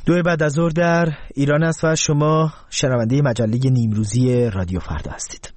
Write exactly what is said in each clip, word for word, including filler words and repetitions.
دو بعد از ظهر در ایران است و شما شنونده مجله نیمروزی رادیو فردا هستید.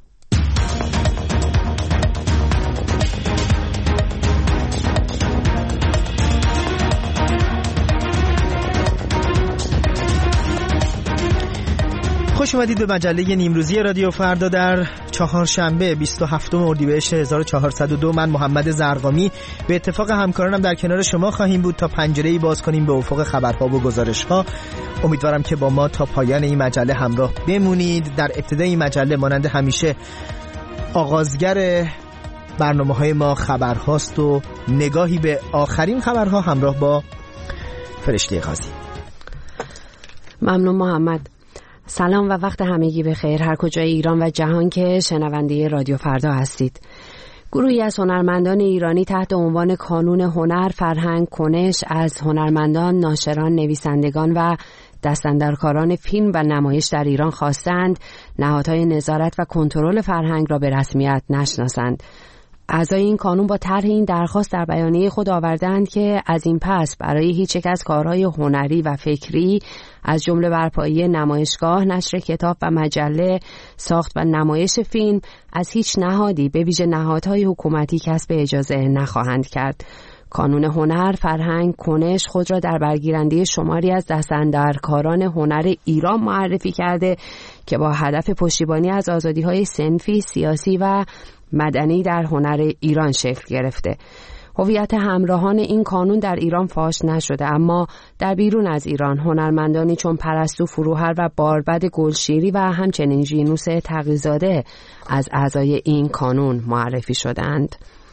خوش اومدید به مجله نیمروزی رادیو فردا در چهارشنبه بیست و هفتم اردیبهشت هزار و چهارصد و دو. من محمد زرقامی به اتفاق همکارانم در کنار شما خواهیم بود تا پنجره‌ای باز کنیم به افق خبرها و گزارش‌ها. امیدوارم که با ما تا پایان این مجله همراه بمونید. در ابتدای این مجله مانند همیشه آغازگر برنامه‌های ما خبرهاست و نگاهی به آخرین خبرها همراه با فرشته قاضی. ممنون محمد. سلام و وقت همگی بخیر هر کجای ایران و جهان که شنونده رادیو فردا هستید. گروهی از هنرمندان ایرانی تحت عنوان کانون هنر، فرهنگ، کنش از هنرمندان، ناشران، نویسندگان و دستاندرکاران فیلم و نمایش در ایران خواستند نهادهای نظارت و کنترل فرهنگ را به رسمیت نشناسند. اعضای این کانون با طرح این درخواست در بیانیه خود آوردند که از این پس برای هیچ یک از کارهای هنری و فکری از جمله برپایی نمایشگاه، نشر کتاب و مجله، ساخت و نمایش فیلم از هیچ نهادی به ویژه نهادهای حکومتی کسب اجازه نخواهند کرد. کانون هنر، فرهنگ، کنش خود را در برگیرنده شماری از دستاندرکاران هنر ایران معرفی کرده که با هدف پشتیبانی از آزادی‌های صنفی، سیاسی و مدنی در هنر ایران شکل گرفته. هویت همراهان این کانون در ایران فاش نشده، اما در بیرون از ایران هنرمندانی چون پرستو فروهر و باربد گلشیری و همچنین ژینوس تقی‌زاده از اعضای این کانون معرفی شدند.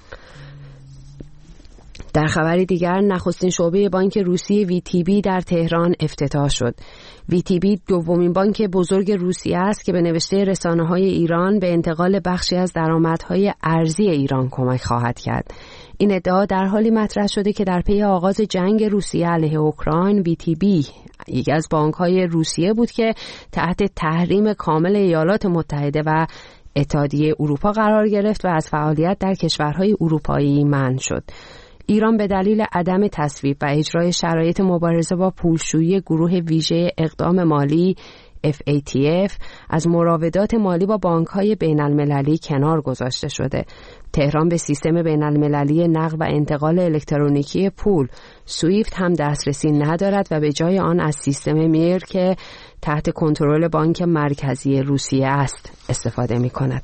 در خبری دیگر نخستین شعبه بانک روسی وی تی بی در تهران افتتاح شد. وی تی بی دومین بانک بزرگ روسیه است که به نوشته رسانه‌های ایران به انتقال بخشی از درآمدهای ارزی ایران کمک خواهد کرد. این ادعا در حالی مطرح شده که در پی آغاز جنگ روسیه علیه اوکراین، وی تی بی یکی از بانک‌های روسیه بود که تحت تحریم کامل ایالات متحده و اتحادیه اروپا قرار گرفت و از فعالیت در کشورهای اروپایی منع شد. ایران به دلیل عدم تصویب و اجرای شرایط مبارزه با پولشویی گروه ویژه اقدام مالی اف ای تی اف از مراودات مالی با بانک‌های بین‌المللی کنار گذاشته شده. تهران به سیستم بین‌المللی نقل و انتقال الکترونیکی پول سویفت هم دسترسی ندارد و به جای آن از سیستم میر که تحت کنترل بانک مرکزی روسیه است استفاده می‌کند.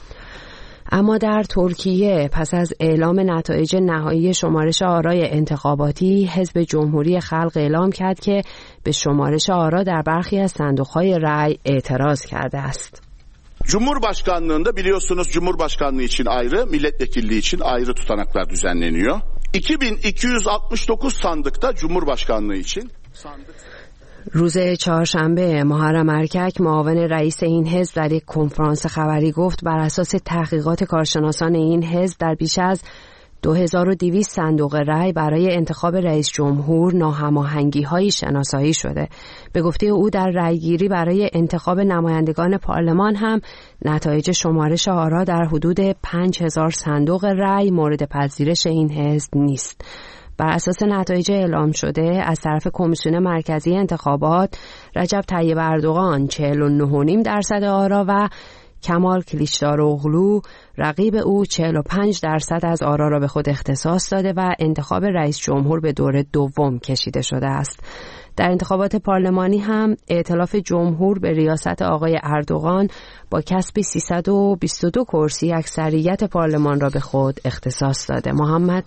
اما در ترکیه پس از اعلام نتایج نهایی شمارش آرای انتخاباتی، حزب جمهوری خلق اعلام کرد که به شمارش آرا در برخی از صندوق‌های رای اعتراض کرده است. Cumhurbaşkanlığında biliyorsunuz Cumhurbaşkanlığı için ayrı, milletvekilliği için ayrı tutanaklar düzenleniyor. iki bin iki yüz altmış dokuz sandıkta Cumhurbaşkanlığı için sandık روز چهارشنبه محرم ارکک معاون رئیس این حزب در یک کنفرانس خبری گفت بر اساس تحقیقات کارشناسان این حزب در بیش از دو هزار و دویست صندوق رای برای انتخاب رئیس جمهور ناهماهنگی‌هایی شناسایی شده. به گفته او در رأیگیری برای انتخاب نمایندگان پارلمان هم نتایج شمارش آرا در حدود پنج هزار صندوق رای مورد پذیرش این حزب نیست. بر اساس نتایج اعلام شده از طرف کمیسیون مرکزی انتخابات، رجب طیب اردوغان چهل و نه و نیم درصد آرا و کمال کلیچداروغلو رقیب او چهل و پنج درصد از آرا را به خود اختصاص داده و انتخاب رئیس جمهور به دور دوم کشیده شده است. در انتخابات پارلمانی هم ائتلاف جمهور به ریاست آقای اردوغان با کسب سیصد و بیست و دو کرسی اکثریت پارلمان را به خود اختصاص داده. محمد،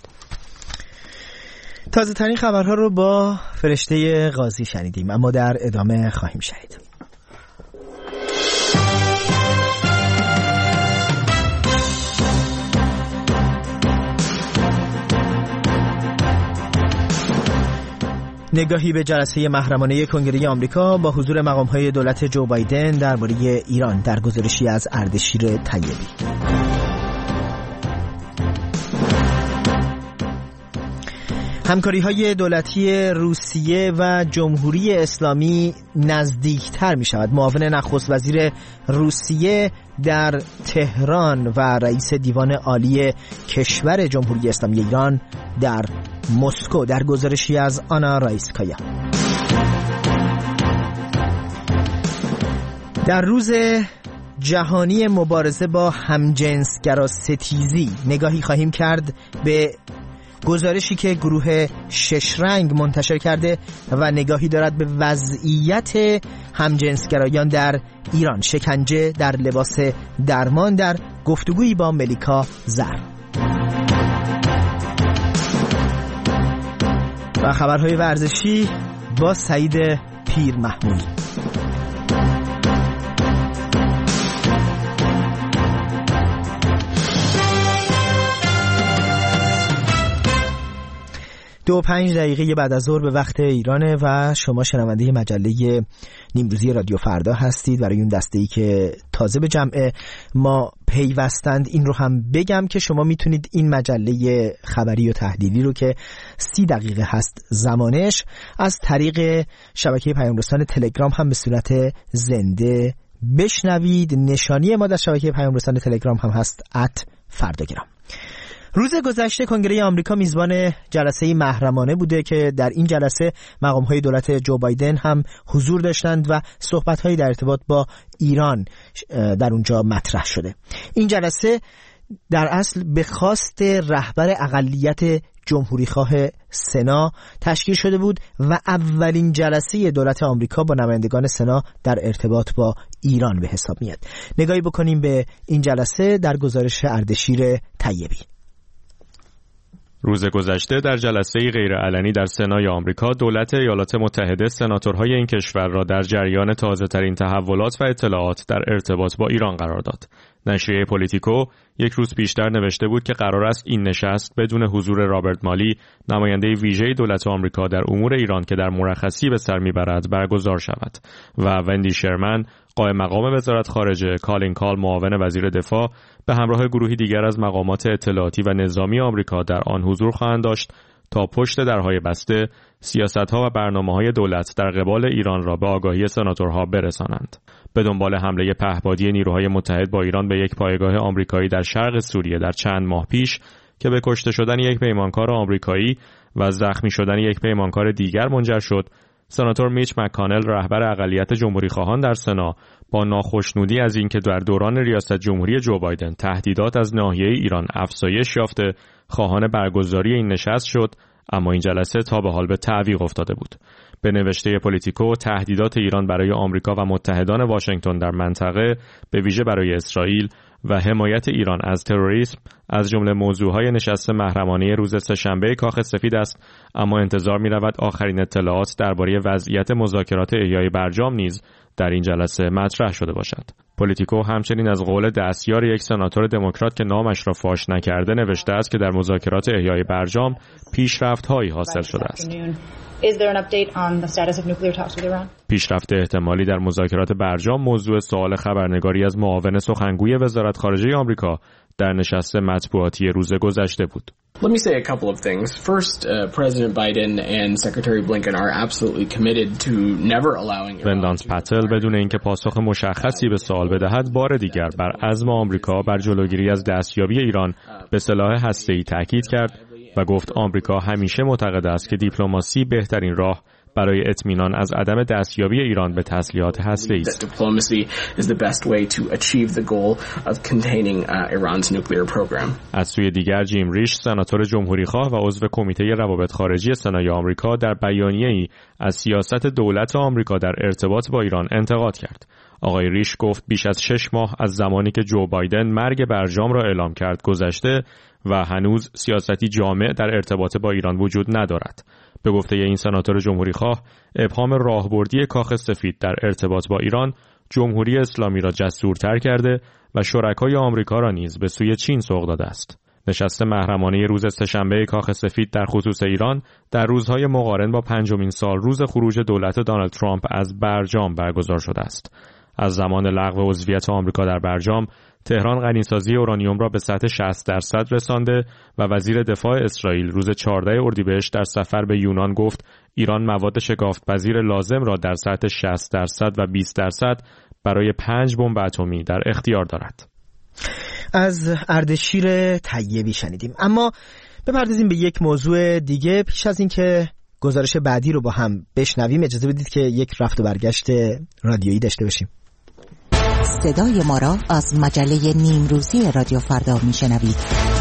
تازه ترین خبرها رو با فرشته قاضی شنیدیم، اما در ادامه خواهیم شنید. نگاهی به جلسه محرمانه کنگره آمریکا با حضور مقام‌های دولت جو بایدن درباره ایران در گزارشی از اردشیر طیبی. همکاری‌های دولتی روسیه و جمهوری اسلامی نزدیکتر می‌شود. معاون نخست وزیر روسیه در تهران و رئیس دیوان عالی کشور جمهوری اسلامی ایران در مسکو در گزارشی از آنا رایسکایا. در روز جهانی مبارزه با همجنسگرا ستیزی نگاهی خواهیم کرد به گزارشی که گروه شش رنگ منتشر کرده و نگاهی دارد به وضعیت همجنسگرایان در ایران. شکنجه در لباس درمان، در گفتگویی با ملیکا زر. و خبرهای ورزشی با سعید پیر محمودی. دو پنج دقیقه بعد از ظهر به وقت ایرانه و شما شنونده مجله نیمروزی رادیو فردا هستید. برای اون دسته‌ای که تازه به جمع ما پیوستند این رو هم بگم که شما میتونید این مجله خبری و تحلیلی رو که سی دقیقه هست زمانش از طریق شبکه پیام‌رسان تلگرام هم به صورت زنده بشنوید. نشانی ما در شبکه پیام‌رسان تلگرام هم هست ات فرداگرام. روز گذشته کنگره آمریکا میزبان جلسه محرمانه بوده که در این جلسه مقام‌های دولت جو بایدن هم حضور داشتند و صحبت‌هایی در ارتباط با ایران در اونجا مطرح شده. این جلسه در اصل به خواست رهبر اقلیت جمهوریخواه سنا تشکیل شده بود و اولین جلسه دولت آمریکا با نمایندگان سنا در ارتباط با ایران به حساب میاد. نگاهی بکنیم به این جلسه در گزارش اردشیر طیبی. روز گذشته در جلسه غیرعلنی در سنای آمریکا دولت ایالات متحده سناتورهای این کشور را در جریان تازه‌ترین تحولات و اطلاعات در ارتباط با ایران قرار داد. نشریه پولیتیکو یک روز پیشتر نوشته بود که قرار است این نشست بدون حضور رابرت مالی، نماینده ویژه دولت آمریکا در امور ایران که در مرخصی به سر میبرد، برگزار شود و وندی شرمن، قائم مقام وزارت خارجه، کالین کال، معاون وزیر دفاع، به همراه گروهی دیگر از مقامات اطلاعاتی و نظامی آمریکا در آن حضور خواهند داشت تا پشت درهای بسته سیاست‌ها و برنامه‌های دولت در قبال ایران را به آگاهی سناتورها برسانند. به دنبال حمله پهپادی نیروهای متحد با ایران به یک پایگاه آمریکایی در شرق سوریه در چند ماه پیش که به کشته شدن یک پیمانکار آمریکایی و زخمی شدن یک پیمانکار دیگر منجر شد، سناتور میچ مک‌کانل، رهبر اقلیت جمهوری‌خواهان در سنا، با ناخشنودی از اینکه در دوران ریاست جمهوری جو بایدن تهدیدات از ناحیه ایران افزایش یافته، خواهان برگزاری این نشست شد، اما این جلسه تا به حال به تعویق افتاده بود. به نوشته پولیتیکو، تهدیدات ایران برای آمریکا و متحدان واشنگتن در منطقه، به ویژه برای اسرائیل و حمایت ایران از تروریسم از جمله موضوعهای نشست محرمانه روز سه‌شنبه کاخ سفید است، اما انتظار می‌رود آخرین اطلاعات درباره وضعیت مذاکرات احیای برجام نیز در این جلسه مطرح شده باشد. پولیتیکو همچنین از قول دستیار یک سناتور دموکرات که نامش را فاش نکرده نوشته است که در مذاکرات احیای برجام پیشرفت‌هایی حاصل شده است. پیشرفت احتمالی در مذاکرات برجام موضوع سوال خبرنگاری از معاون سخنگوی وزارت خارجه آمریکا در نشست مطبوعاتی روز گذشته بود. Let me say a couple of things. First, uh, President Biden and Secretary Blinken are absolutely committed to never allowing Iran. وندانس پتل بدون اینکه پاسخ مشخصی به سوال بدهد بار دیگر بر عزم آمریکا بر جلوگیری از دستیابی ایران به سلاح هسته‌ای تاکید کرد و گفت آمریکا همیشه معتقد است که دیپلماسی بهترین راه برای اطمینان از عدم دستیابی ایران به تسلیحات هسته‌ای است. از سوی دیگر جیم ریش، سناتور جمهوریخواه و عضو کمیته روابط خارجی سنای آمریکا، در بیانیه‌ای از سیاست دولت آمریکا در ارتباط با ایران انتقاد کرد. آقای ریش گفت بیش از شش ماه از زمانی که جو بایدن مرگ برجام را اعلام کرد گذشته و هنوز سیاستی جامع در ارتباط با ایران وجود ندارد. به گفته این سناتور جمهوریخواه، ابهام راهبردی کاخ سفید در ارتباط با ایران جمهوری اسلامی را جسورتر کرده و شرکای آمریکا را نیز به سوی چین سوق داده است. نشست محرمانه روز سه‌شنبه کاخ سفید در خصوص ایران در روزهای مقارن با پنجمین سال روز خروج دولت دونالد ترامپ از برجام برگزار شده است. از زمان لغو عضویت آمریکا در برجام، تهران غنیسازی اورانیوم را به سطح شصت درصد رسانده و وزیر دفاع اسرائیل روز چهاردهم اردیبهشت در سفر به یونان گفت ایران مواد شگافت‌پذیر لازم را در سطح شصت درصد و بیست درصد برای پنج بمب اتمی در اختیار دارد. از اردشیر طیبی شنیدیم. اما بپردازیم به یک موضوع دیگه. پیش از اینکه گزارش بعدی رو با هم بشنویم اجازه بدید که یک رفت و برگشت رادیویی داشته باشیم. صدای ما را از مجله نیمروزی رادیو فردا میشنوید.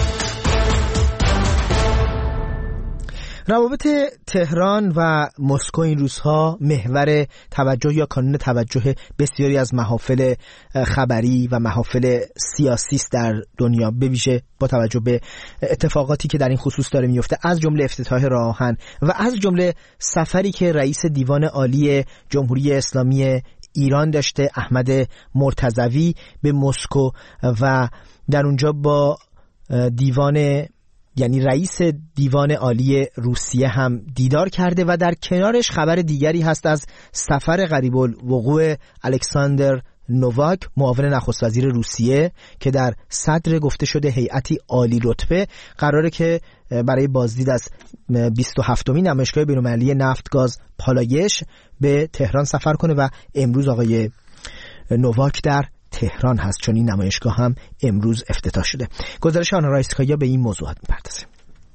روابط تهران و مسکو این روزها محور توجه یا کانون توجه بسیاری از محافل خبری و محافل سیاسی است در دنیا، به ویژه با توجه به اتفاقاتی که در این خصوص داره میفته، از جمله افتتاح راه آهن و از جمله سفری که رئیس دیوان عالی جمهوری اسلامی ایران داشته، احمد مرتضوی، به مسکو و در اونجا با دیوان یعنی رئیس دیوان عالی روسیه هم دیدار کرده و در کنارش خبر دیگری هست از سفر قریب الوقوع الکساندر نوواک، معاون نخست وزیر روسیه، که در صدر گفته شده هیئتی عالی رتبه قراره که برای بازدید از بیست و هفتمین نمایشگاه بین‌المللی نفت گاز پالایش به تهران سفر کنه و امروز آقای نوواک در تهران هست، چون این نمایشگاه هم امروز افتتاح شده. گزارش آنا رایسکایا به این موضوعات می‌پردازه.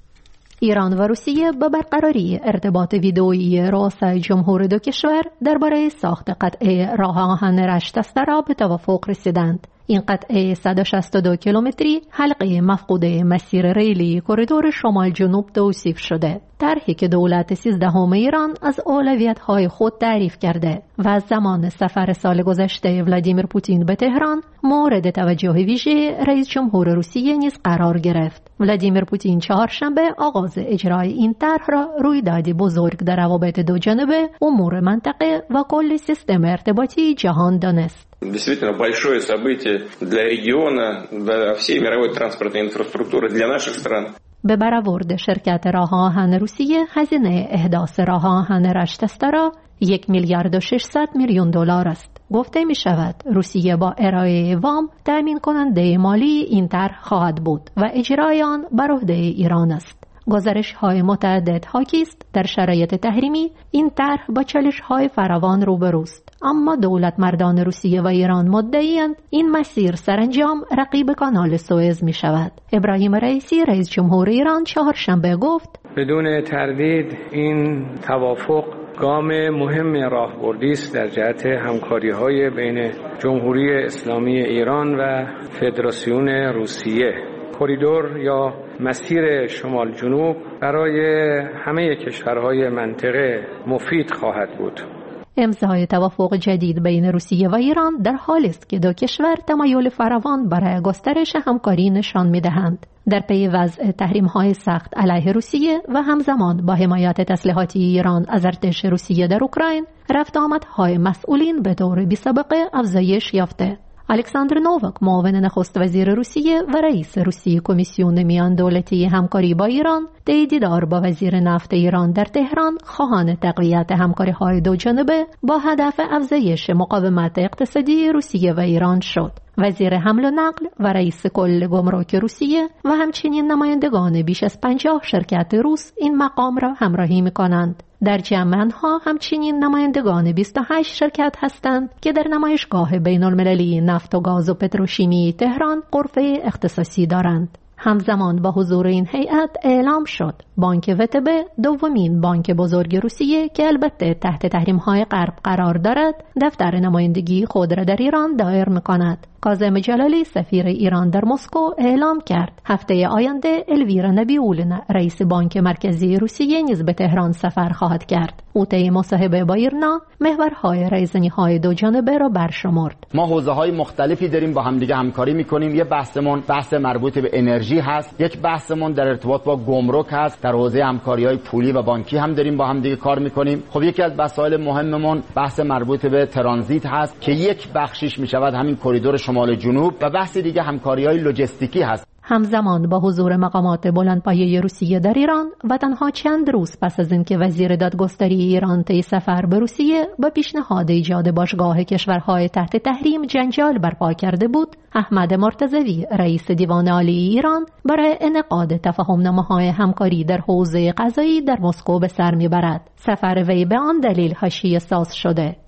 ایران و روسیه به برقراری ارتباط ویدئویی رؤسای جمهور دو کشور درباره ساخت قطعه راه آهن رشت استرا به توافق رسیدند. این قطعه صد و شصت و دو کیلومتری حلقه مفقوده مسیر ریلی کریدور شمال جنوب توصیف شده. طرحی که دولت سیزدهم ایران از اولویت‌های خود تعریف کرده و از زمان سفر سال گذشته ولادیمیر پوتین به تهران مورد توجه ویژه رئیس جمهور روسیه نیز قرار گرفت. ولادیمیر پوتین چهارشنبه آغاز اجرای این طرح را رویدادی بزرگ در روابط دو جانبه، امور منطقه و کل سیستم ارتباطی جهان دانست. Действительно большое событие для региона, для всей мировой транспортной инфраструктуры, для наших стран. به برآورد شرکت راه آهن روسیه هزینه احداث راه آهن رشت استرا یک میلیارد و ششصد میلیون دلار است. گفته می شود روسیه با ارائه وام تامین کننده مالی این طرح خواهد بود و اجرای آن بر عهده ایران است. گزارش های متعدد حاکی است در شرایط تحریمی این طرح با چالش های فراوان روبروست، اما دولت مردان روسیه و ایران مدعی‌اند این مسیر سرانجام رقیب کانال سوئز می شود. ابراهیم رئیسی رئیس جمهور ایران چهارشنبه گفت بدون تردید این توافق گام مهم راهبردی است در جهت همکاری‌های بین جمهوری اسلامی ایران و فدراسیون روسیه. کریدور یا مسیر شمال جنوب برای همه کشورهای منطقه مفید خواهد بود. امضای توافق جدید بین روسیه و ایران در حالی است که دو کشور تمایل فراوان برای گسترش همکاری نشان می‌دهند. در پی وضع تحریم‌های سخت علیه روسیه و همزمان با حمایت تسلیحاتی ایران از ارتش روسیه در اوکراین، رفت آمدهای مسئولین به طور بی‌سابقه افزایش یافته. الکساندر نوواک، معاون نخست وزیر روسیه و رئیس روسیه کمیسیون میان دولتی همکاری با ایران، طی دیدار با وزیر نفت ایران در تهران خواهان تقویت همکاری‌های دو جانبه با هدف افزایش مقاومت اقتصادی روسیه و ایران شد. وزیر حمل و نقل و رئیس کل گمرک روسیه و همچنین نمایندگان بیش از پنجاه شرکت روس این مقام را همراهی می‌کنند. در جمع آنها همچنین نمایندگان بیست و هشت شرکت هستند که در نمایشگاه بین‌المللی نفت و گاز و پتروشیمی تهران غرفه اختصاصی دارند. همزمان با حضور این هیئت اعلام شد بانک وتب، دومین بانک بزرگ روسیه که البته تحت تحریم‌های غرب قرار دارد، دفتر نمایندگی خود را در ایران دایر می‌کند. کاظم جلالی سفیر ایران در مسکو اعلام کرد هفته آینده الویرا نبیولنا رئیس بانک مرکزی روسیه نیز به تهران سفر خواهد کرد. او طی مصاحبه با ایرنا محورهای رایزنی‌های دو جانبه را برشمرد. ما حوزه‌های مختلفی داریم با همدیگه همکاری می‌کنیم. یه بحثمون بحث مربوط به انرژی هست، یک بحثمون در ارتباط با گمرک هست، در حوزه همکاری‌های پولی و بانکی هم داریم با همدیگه کار می‌کنیم. خب یکی از مسائل مهممون بحث مربوط به ترانزیت هست که یک بخشش می‌شود همین کریدور شمال جنوب و بحث دیگه همکاری‌های لوجستیکی هست. همزمان با حضور مقامات بلندپایه روسیه در ایران و تنها چند روز پس از اینکه وزیر دادگستری ایران طی سفر به روسیه با پیشنهاد ایجاد باشگاه کشورهای تحت تحریم جنجال برپا کرده بود، احمد مرتضوی رئیس دیوان عالی ایران برای انعقاد تفاهم‌نامه‌های همکاری در حوزه قضایی در مسکو به سر میبرد. سفر وی به آن دلیل حاشیه ساز شده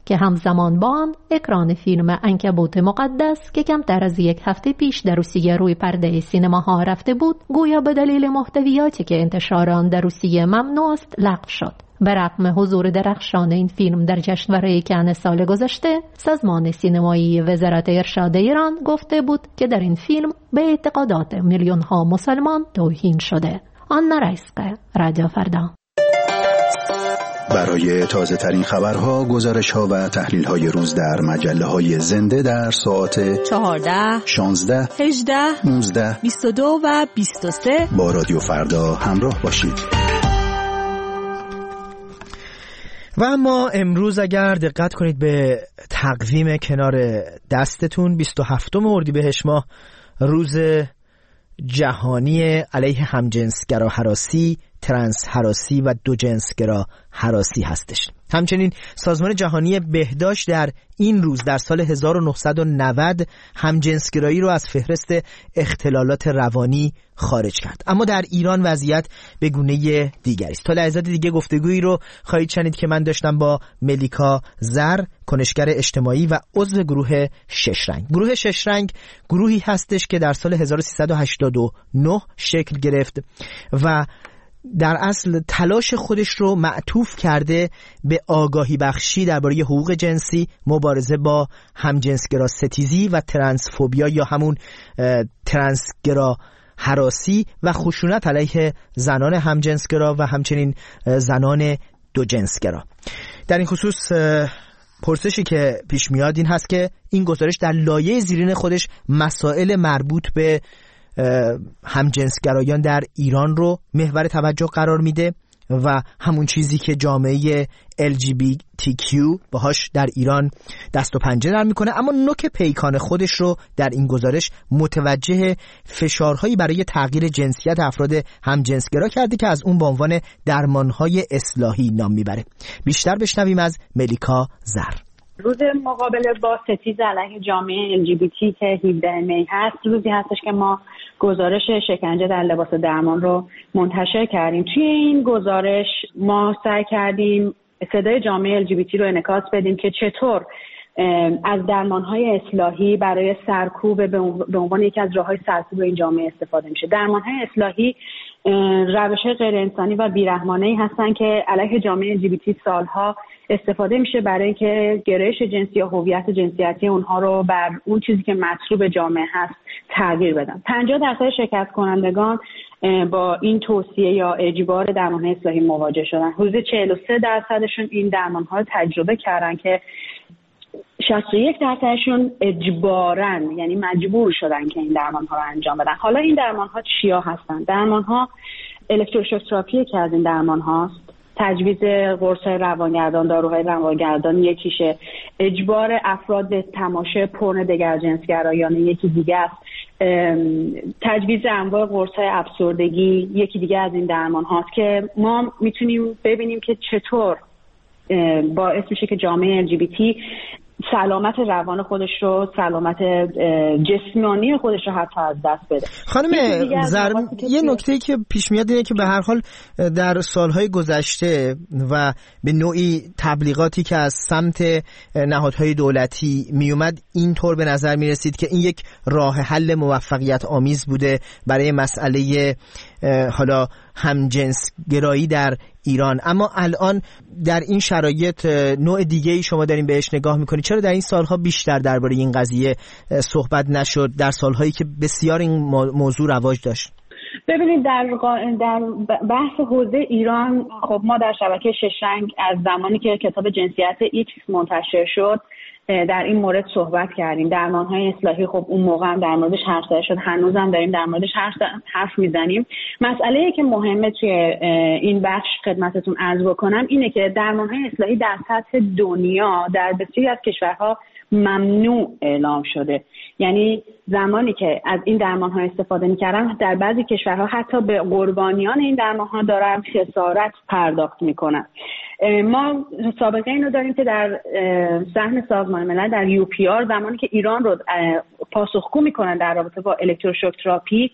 که همزمان با آن اکران فیلم عنکبوت مقدس که کمتر از یک هفته پیش در روسیه روی پرده سینماها رفته بود، گویا به دلیل محتویاتی که انتشار آن در روسیه ممنوع است لغو شد. به رغم حضور درخشان این فیلم در جشنواره کن سال گذشته، سازمان سینمایی وزارت ارشاد ایران گفته بود که در این فیلم به اعتقادات میلیون ها مسلمان توهین شده. آن رئیسقه، رادیو فردا. برای تازه ترین خبرها، گزارش ها و تحلیل های روز در مجله های زنده در ساعت چهارده، شانزده، هجده، نوزده، بیست و دو و بیست و سه با رادیو فردا همراه باشید. و اما امروز اگر دقت کنید به تقویم کنار دستتون، بیست و هفتم اردیبهشت ماه روز جهانی علیه همجنسگرا هراسی، ترنس هراسی و دو جنسگرا هراسی هستش. همچنین سازمان جهانی بهداشت در این روز در سال هزار و نهصد و نود همجنسگرایی رو از فهرست اختلالات روانی خارج کرد. اما در ایران وضعیت به گونه دیگری است. تا لحظات دیگه گفتگویی رو خواهید شنید که من داشتم با ملیکا زر، کنشگر اجتماعی و عضو گروه شش رنگ. گروه شش رنگ گروهی هستش که در سال هزار و سیصد و هشتاد و نه شکل گرفت و در اصل تلاش خودش رو معطوف کرده به آگاهی بخشی درباره حقوق جنسی، مبارزه با همجنسگرا ستیزی و ترنسفوبیا یا همون ترنسگرا هراسی و خشونت علیه زنان همجنسگرا و همچنین زنان دو جنسگرا. در این خصوص پرسشی که پیش میاد این هست که این گزارش در لایه زیرین خودش مسائل مربوط به همجنسگرایان در ایران رو محور توجه قرار میده و همون چیزی که جامعه ال جی بی تی کیو باهاش در ایران دست و پنجه نرم میکنه. اما نوک پیکان خودش رو در این گزارش متوجه فشارهایی برای تغییر جنسیت افراد همجنسگرا کرده که از اون به عنوان درمانهای اصلاحی نام میبره. بیشتر بشنویم از ملیکا زر. روز مقابله با ستیز علیه جامعه ال جی بی تی که هفدهم می هست، روزی هستش که ما گزارش شکنجه در لباس درمان رو منتشر کردیم. توی این گزارش ما سعی کردیم صدای جامعه ال جی بی تی رو انعکاس بدیم که چطور از درمانهای اصلاحی برای سرکوب به عنوان یکی از راههای سرکوب این جامعه استفاده میشه. درمانهای اصلاحی روش‌های غیر انسانی و بیرحمانه‌ای هستن که علیه جامعه ال جی بی تی سالها استفاده میشه برای اینکه گرایش جنسی یا هویت جنسیتی اونها رو بر اون چیزی که مطلوب جامعه هست تغییر بدن. پنجاه درصد شرکت کنندگان با این توصیه یا اجبار درمان‌های اصلاحی مواجه شدن. حدود چهل و سه درصدشون این درمان‌ها رو تجربه کردن که شصت و یک درصدشون اجباراً، یعنی مجبور شدن که این درمان‌ها رو انجام بدن. حالا این درمان‌ها چیا هستن؟ درمان‌ها الکتروشوک تراپی که از این درمان هاست، تجویز قرص‌های روانگردان، داروهای روانگردان یکیشه، اجبار افراد به تماشای پورن دگرجنسگرایانه یکی دیگه است، تجویز انواع قرص‌های افسردگی یکی دیگه از این درمان هاست که ما میتونیم ببینیم که چطور باعث میشه که جامعه ال جی بی تی سلامت روان خودش رو، سلامت جسمانی خودش رو حتی از دست بده. خانم زر، یه نکته‌ای که پیش میاد اینه که به هر حال در سالهای گذشته و به نوعی تبلیغاتی که از سمت نهادهای دولتی میومد اینطور به نظر میرسید که این یک راه حل موفقیت آمیز بوده برای مسئله حالا همجنسگرایی در ایران. اما الان در این شرایط نوع دیگه‌ای شما دارین بهش نگاه میکنید. چرا در این سالها بیشتر درباره این قضیه صحبت نشد در سالهایی که بسیار این موضوع رواج داشت؟ ببینید در در بحث حوزه ایران، خب ما در شبکه شش رنگ از زمانی که کتاب جنسیت ایکس منتشر شد در این مورد صحبت کردیم. درمان‌های اصلاحی خب اون موقع هم در موردش حرف زده شد، هنوزم داریم در موردش حرف حرف میزنیم. مسئله‌ای که مهمه توی این بخش خدمتتون عرض بکنم اینه که درمان‌های اصلاحی در سطح دنیا در بسیاری از کشورها ممنوع اعلام شده. یعنی زمانی که از این درمان‌ها استفاده می‌کردن، در بعضی کشورها حتی به قربانیان این درمان‌ها دارن خسارت پرداخت می‌کنن. ما سابقه اینو داریم که در صحن سازمان ملل در یو پی آر زمانی که ایران رو پاسخگو میکنن در رابطه با الکتروشوک تراپی،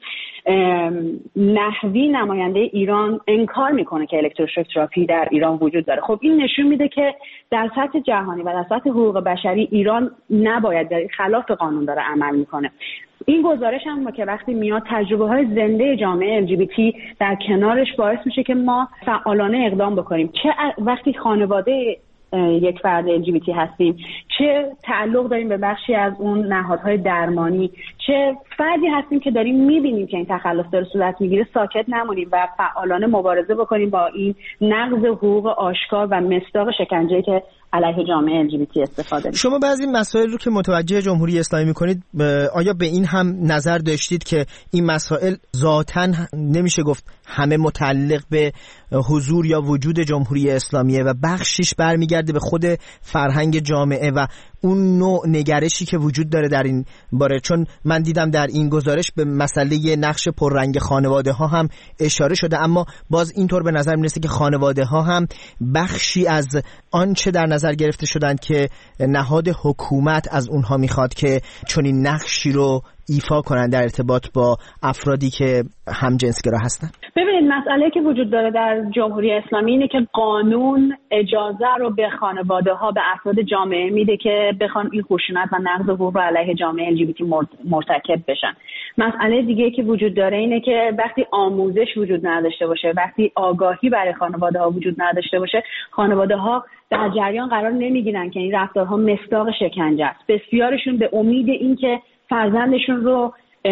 نحوی نماینده ایران انکار میکنه که الکتروشوک تراپی در ایران وجود داره. خب این نشون میده که در سطح جهانی و در سطح حقوق بشری ایران نباید، در خلاف قانون داره عمل میکنه. این گزارش هم که وقتی میاد تجربه های زنده جامعه ال جی بی تی در کنارش باعث میشه که ما فعالانه اقدام بکنیم. چه وقتی خانواده یک فرد ال جی بی تی هستیم، چه تعلق داریم به بخشی از اون نهادهای درمانی، چه فردی هستیم که داریم میبینیم که این تخلف داره صورت میگیره، ساکت نمونیم و فعالانه مبارزه بکنیم با این نقض حقوق آشکار و مصداق شکنجه‌ای که علیه جامعه ال جی بی تی استفاده میشه. شما بعضی مسائل رو که متوجه جمهوری اسلامی میکنید، آیا به این هم نظر داشتید که این مسائل ذاتاً نمیشه گفت همه متعلق به حضور یا وجود جمهوری اسلامیه و بخشش برمیگرده به خود فرهنگ جامعه و اون نوع نگرشی که وجود داره در این باره؟ چون من دیدم در این گزارش به مسئله نقش پررنگ خانواده ها هم اشاره شده، اما باز اینطور به نظر میرسه که خانواده ها هم بخشی از آنچه در نظر گرفته شدند که نهاد حکومت از اونها میخواد که چنین نقشی رو ایفا کنند در ارتباط با افرادی که همجنسگرا هستن. ببینید، مسئله که وجود داره در جمهوری اسلامی اینه که قانون اجازه رو به خانواده ها، به افراد جامعه میده که بخوان این خشونت و نقض حقوق علیه جامعه ال جی بی تی مرتکب بشن. مسئله دیگه که وجود داره اینه که وقتی آموزش وجود نداشته باشه، وقتی آگاهی برای خانواده ها وجود نداشته باشه، خانواده ها در جریان قرار نمیگیرن که این رفتارها مصداق شکنجه است. بسیارشون به امید این که فرزندشون رو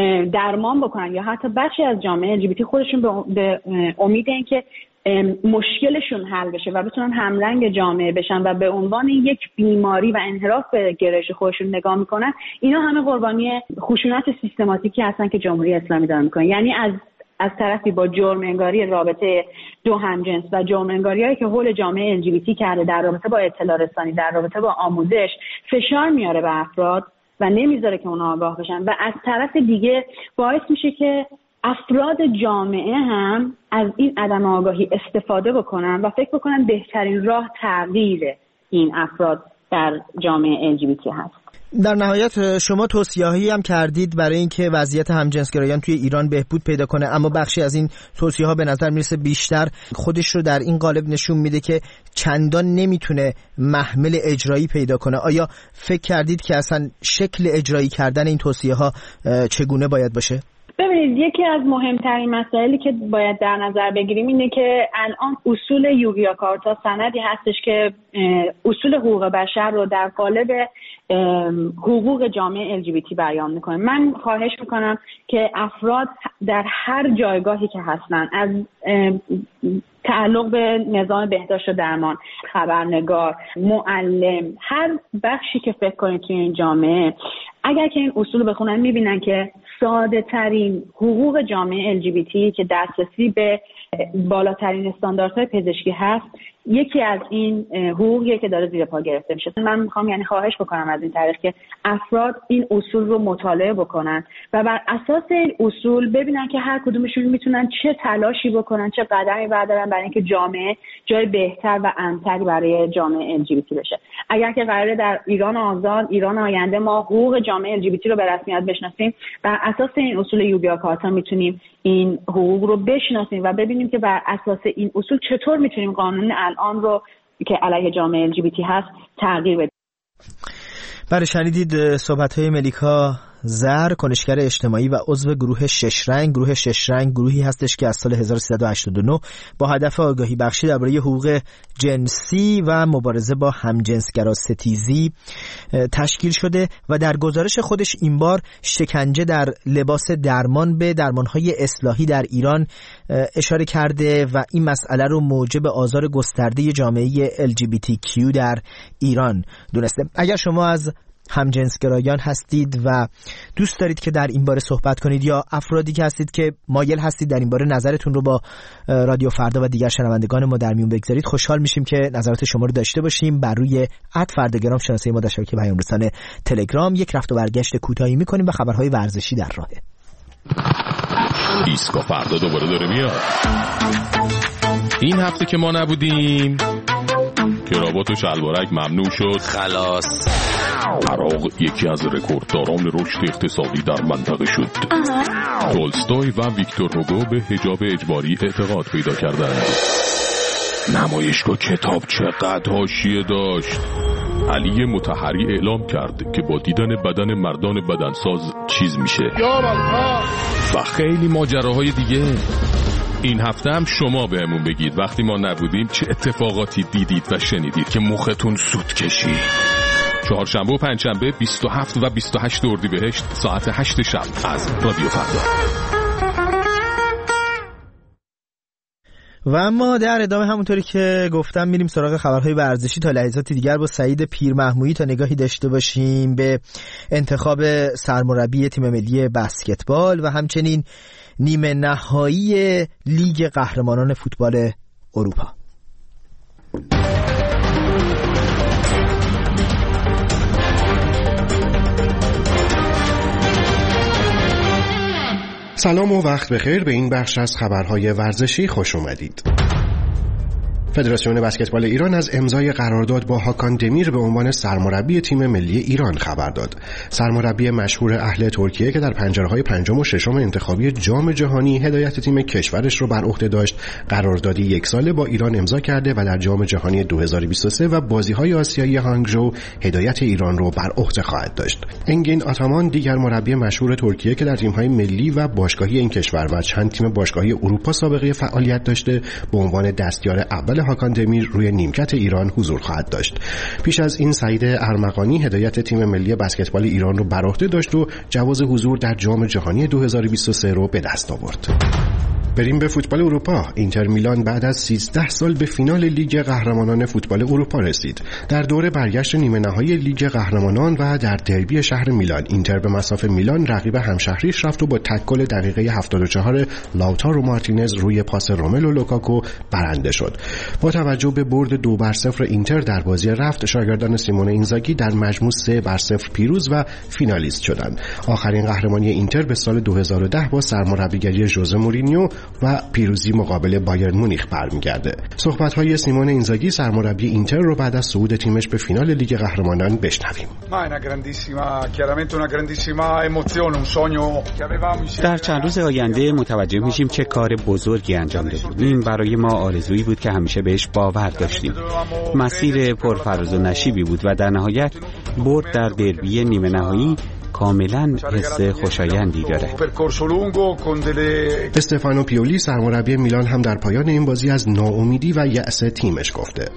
درمان بکنن یا حتی بخشی از جامعه ال جی بی تی خودشون به امید این که مشکلشون حل بشه و بتونن همرنگ جامعه بشن و به عنوان یک بیماری و انحراف به گرایش خودشون نگاه میکنن، اینا همه قربانی خشونت سیستماتیکی هستن که جمهوری اسلامی داره میکنه. یعنی از از طرفی با جرم انگاری رابطه دو همجنس و جرم انگاری‌هایی که حول جامعه ال جی بی تی کرده در رابطه با اطلاع رسانی، در رابطه با آموزش، فشار میاره به افراد و نمیذاره که اونا آگاه بشن و از طرف دیگه باعث میشه که افراد جامعه هم از این عدم آگاهی استفاده بکنن و فکر بکنن بهترین راه تغییر این افراد در جامعه ال جی بی تی هست. در نهایت شما توصیه‌هایی هم کردید برای اینکه وضعیت همجنسگرایان توی ایران بهبود پیدا کنه، اما بخشی از این توصیه‌ها به نظر میرسه بیشتر خودش رو در این قالب نشون میده که چندان نمیتونه محمل اجرایی پیدا کنه. آیا فکر کردید که اصلا شکل اجرایی کردن این توصیه‌ها چگونه باید باشه؟ ببینید، یکی از مهمترین مسائلی که باید در نظر بگیریم اینه که الان اصول یوگیاکارتا سندی هستش که اصول حقوق بشر رو در قالب حقوق جامعه ال جی بی تی بیان میکنه. من خواهش میکنم که افراد در هر جایگاهی که هستن، از تعلق به نظام بهداشت و درمان، خبرنگار، معلم، هر بخشی که فکر کنید توی این جامعه، اگر که این اصول بخونن میبینن که ساده ترین حقوق جامعه ال جی بی تی که دسترسی به بالاترین استانداردهای پزشکی هست، یکی از این حقوقیه که داره زیر پا گرفته میشه. من میخوام یعنی خواهش بکنم از این طریق که افراد این اصول رو مطالعه بکنن و بر اساس این اصول ببینن که هر کدومشون میتونن چه تلاشی بکنن، چه قدمی بردارن برای اینکه جامعه جای بهتر و امن‌تری برای جامعه ال جی بی تی بشه. اگر که قراره در ایران آزاد، ایران آینده ما حقوق جامعه ال جی بی تی رو به رسمیت بشناسیم، بر اساس این اصول یوگیاکارتا میتونیم این حقوق رو بشناسیم و ببینیم که بر اساس این اصول چطور میتونیم قانون الان رو که علیه جامعه ال جی بی تی هست تغییر بدیم. بله، شنیدید صحبت‌های ملیکا زر، کنشگر اجتماعی و عضو گروه شش رنگ. گروه شش رنگ گروهی هستش که از سال هزار و سیصد و هشتاد و نه با هدف آگاهی بخشی درباره حقوق جنسی و مبارزه با همجنسگرا ستیزی تشکیل شده و در گزارش خودش این بار شکنجه در لباس درمان به درمانهای اصلاحی در ایران اشاره کرده و این مسئله رو موجب آزار گسترده جامعه ال جی بی تی کیو در ایران دونسته. اگر شما از همجنسگرایان هستید و دوست دارید که در این باره صحبت کنید، یا افرادی که هستید که مایل هستید در این باره نظرتون رو با رادیو فردا و دیگر شنوندگان ما در میون بگذارید، خوشحال میشیم که نظرات شما رو داشته باشیم. بر روی ات فرداگرام شناسه ما در شبکه پیام رسان تلگرام یک رفت و برگشت کوتاهی میکنیم و خبرهای ورزشی در راهه. ایسکا فردا دوباره داره میاد. این هفته که ما نبودیم کراوات و شلوارک ممنوع شد. خلاص عراق یکی از رکوردداران رشد اقتصادی در منطقه شد. تولستوی و ویکتور هوگو به حجاب اجباری اعتقاد پیدا کردند. نمایشگاه کتاب چقدر حاشیه داشت. علی مطهری اعلام کرد که با دیدن بدن مردان بدنساز چیز میشه و خیلی ماجراهای دیگه. این هفته هم شما بهمون بگید وقتی ما نبودیم چه اتفاقاتی دیدید و شنیدید که مختون سود کشید. چهارشنبه و پنجشنبه بیست و هفت و بیست و هشت اردیبهشت ساعت هشت شب از رادیو فردا. و اما در ادامه همونطوری که گفتم میریم سراغ خبرهای ورزشی تا لحظاتی دیگر با سعید پیرمحمودی تا نگاهی داشته باشیم به انتخاب سرمربی تیم ملی بسکتبال و همچنین نیمه نهایی لیگ قهرمانان فوتبال اروپا. سلام و وقت بخیر، به این بخش از خبرهای ورزشی خوش اومدید. فدراسیون بسکتبال ایران از امضای قرارداد با هاکان دمیر به عنوان سرمربی تیم ملی ایران خبر داد. سرمربی مشهور اهل ترکیه که در پنجره‌های پنجم و ششم انتخابی جام جهانی هدایت تیم کشورش رو بر عهده داشت، قراردادی یک ساله با ایران امضا کرده و در جام جهانی دو هزار و بیست و سه و بازی‌های آسیایی هانگژو هدایت ایران رو بر عهده خواهد داشت. انگین آتامان دیگر مربی مشهور ترکیه که در تیم‌های ملی و باشگاهی این کشور و چند تیم باشگاهی اروپا سابقه فعالیت داشته، به عنوان دستیار اول هاکان دمیر روی نیمکت ایران حضور خواهد داشت. پیش از این سعید ارمغانی هدایت تیم ملی بسکتبال ایران رو بر عهده داشت و جواز حضور در جام جهانی دو هزار و بیست و سه رو به دست آورد. بریم به فوتبال اروپا. اینتر میلان بعد از سیزده سال به فینال لیگ قهرمانان فوتبال اروپا رسید. در دوره برگشت نیمه نهایی لیگ قهرمانان و در دربی شهر میلان، اینتر به مصاف میلان رقیب همشهریش رفت و با تکل دقیقه هفتاد و چهار لاوتارو مارتینز روی پاس روملو لوکاکو برنده شد. با توجه به برد دو بر صفر اینتر در بازی رفت، شاگردان سیمون اینزاگی در مجموع سه بر صفر پیروز و فینالیست شدند. آخرین قهرمانی اینتر به سال دو هزار و ده با سرمربیگری ژوزه مورینیو و پیروزی مقابل بایرن مونیخ برمیگرده. صحبت‌های سیمون اینزاگی سرمربی اینتر رو بعد از صعود تیمش به فینال لیگ قهرمانان بشنویم. در چند روز آینده متوجه میشیم چه کار بزرگی انجام دادیم. این برای ما آرزویی بود که همیشه بهش باور داشتیم. مسیر پرفراز و نشیبی بود و در نهایت برد در دربی نیمه نهایی کاملا حس خوشایندی داره. استفانو پیولی سرمربی میلان هم در پایان این بازی از ناامیدی و یأس تیمش گفته.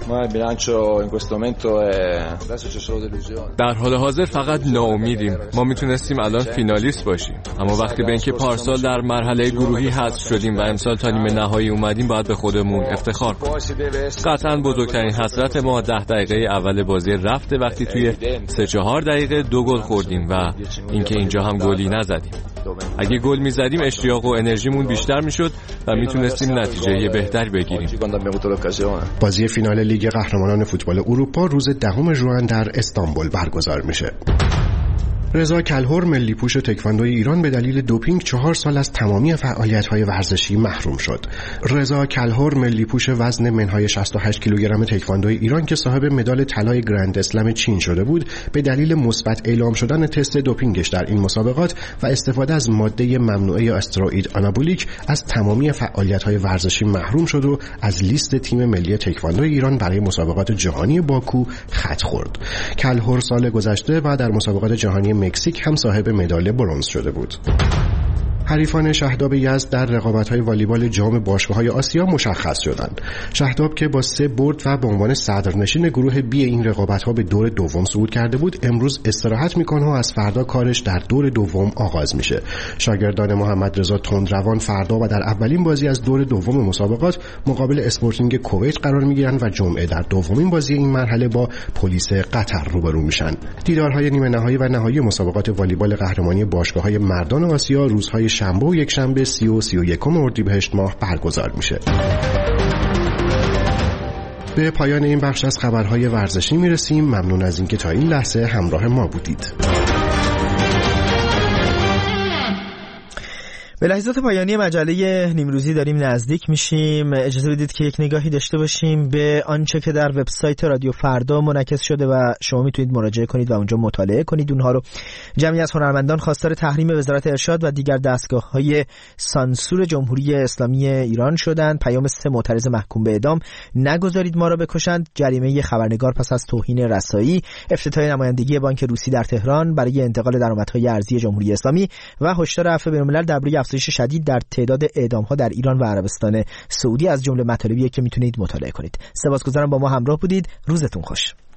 در حال حاضر فقط ناامیدیم. ما میتونستیم الان فینالیست باشیم، اما وقتی به اینکه پارسال در مرحله گروهی حذف شدیم و امسال تا نیمه نهایی اومدیم باید به خودمون افتخار کنیم. قطعا بزرگترین حسرت ما ده دقیقه اول بازی رفته وقتی توی سه چهار دقیقه دو گل خوردیم و اینکه اینجا هم گلی نزدیم. اگه گل میزدیم اشتیاق و انرژیمون بیشتر میشد و میتونستیم نتیجه بهتری بگیریم. بازی فینال لیگ قهرمانان فوتبال اروپا روز دهم ژوئن در استانبول برگزار میشه. رضا کلهر ملی پوش تکواندوی ایران به دلیل دوپینگ چهار سال از تمامی فعالیت‌های ورزشی محروم شد. رضا کلهر ملی پوش وزن منهای شصت و هشت کیلوگرم تکواندوی ایران که صاحب مدال طلای گرند اسلم چین شده بود، به دلیل مثبت اعلام شدن تست دوپینگش در این مسابقات و استفاده از ماده ممنوعه استروئید آنابولیک از تمامی فعالیت‌های ورزشی محروم شد و از لیست تیم ملی تکواندوی ایران برای مسابقات جهانی باکو خط خورد. کلهر سال گذشته و در مسابقات جهانی مکزیک هم صاحب مدال برنز شده بود. حریفان شهداب یزد در رقابت‌های والیبال جام باشگاه‌های آسیا مشخص شدند. شهداب که با سه برد و به عنوان صدرنشین گروه بی این رقابت‌ها به دور دوم صعود کرده بود، امروز استراحت می‌کنه و از فردا کارش در دور دوم آغاز میشه. شاگردان محمد رضا تندروان فردا و در اولین بازی از دور دوم مسابقات مقابل اسپورتینگ کویت قرار می‌گیرن و جمعه در دومین بازی این مرحله با پلیس قطر روبرو میشن. دیدارهای نیمه نهایی و نهایی مسابقات والیبال قهرمانی باشگاه‌های مردان آسیا روزهای شنبه و یکشنبه سی و سی و یکم اردیبهشت ماه برگزار میشه. به پایان این بخش از خبرهای ورزشی میرسیم. ممنون از اینکه تا این لحظه همراه ما بودید. به لحظات پایانی مجله نیمروزی داریم نزدیک میشیم. اجازه بدید که یک نگاهی داشته باشیم به آنچه که در وبسایت رادیو فردا منعکس شده و شما میتونید مراجعه کنید و اونجا مطالعه کنید اونها رو. جمعی از هنرمندان خواستار تحریم وزارت ارشاد و دیگر دستگاه‌های سانسور جمهوری اسلامی ایران شدند. پیام سه معترض محکوم به اعدام: نگذارید ما را بکشند، جریمه خبرنگار پس از توهین رسایی، افتتاح نمایندگی بانک روسی در تهران برای انتقال درآمدهای ارزی جمهوری اسلامی و هشدار عفو بین‌الملل درباره افزایش شدید در تعداد اعدام‌ها در ایران و عربستان سعودی از جمله مطالبیه که میتونید مطالعه کنید. سپاسگزارم با ما همراه بودید. روزتون خوش.